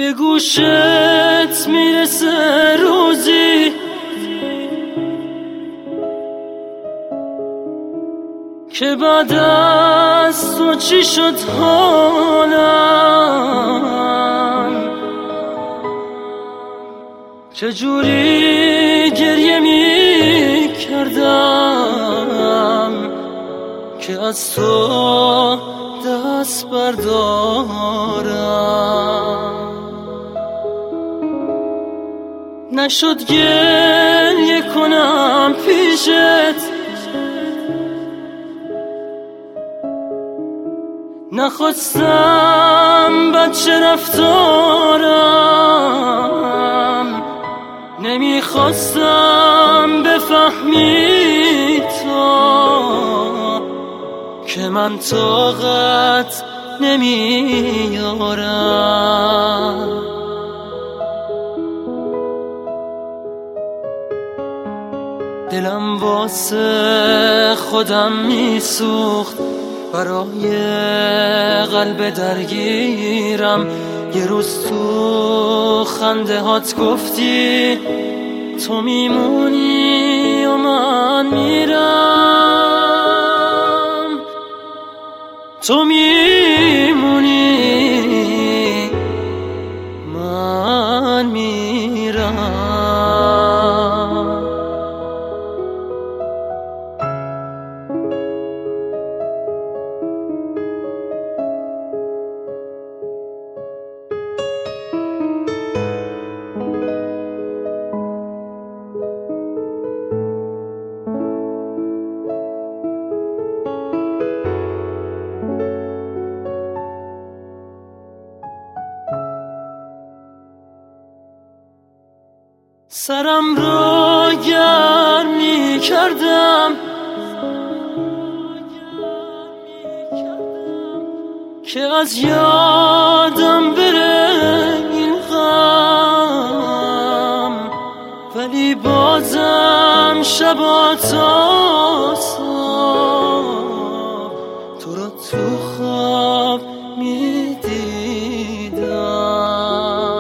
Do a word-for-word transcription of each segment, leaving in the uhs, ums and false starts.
به گوشت میرسه روزی که بعد از تو چی شد حالم، چجوری گریه می کردم که از تو دست بردارم. نشد گریه کنم پیشت، نخواستم بچه رفتارم، نمیخواستم بفهمی تو که من طاقت نمیارم. دلم واسه خودم میسوخت، برای قلب درگیرم. یه روز تو خنده هات گفتی تو میمونی و من میرم، تو میمونی من میرم. سرم رو گرم می کردم که از یادم بره این غم، ولی بازم شبا تا صبح تو رو تو خواب می دیدم.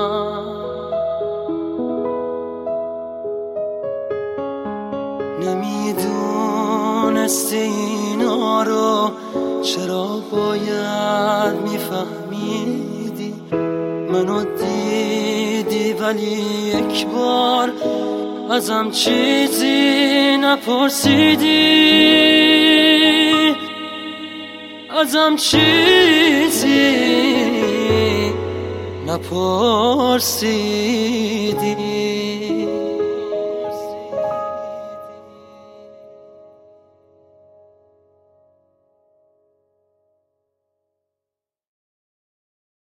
نمیدونستی اینا رو، چرا باید میفهمیدی؟ منو دیدی ولی یک بار ازم چیزی نپرسیدی، ازم چیزی نپرسیدی.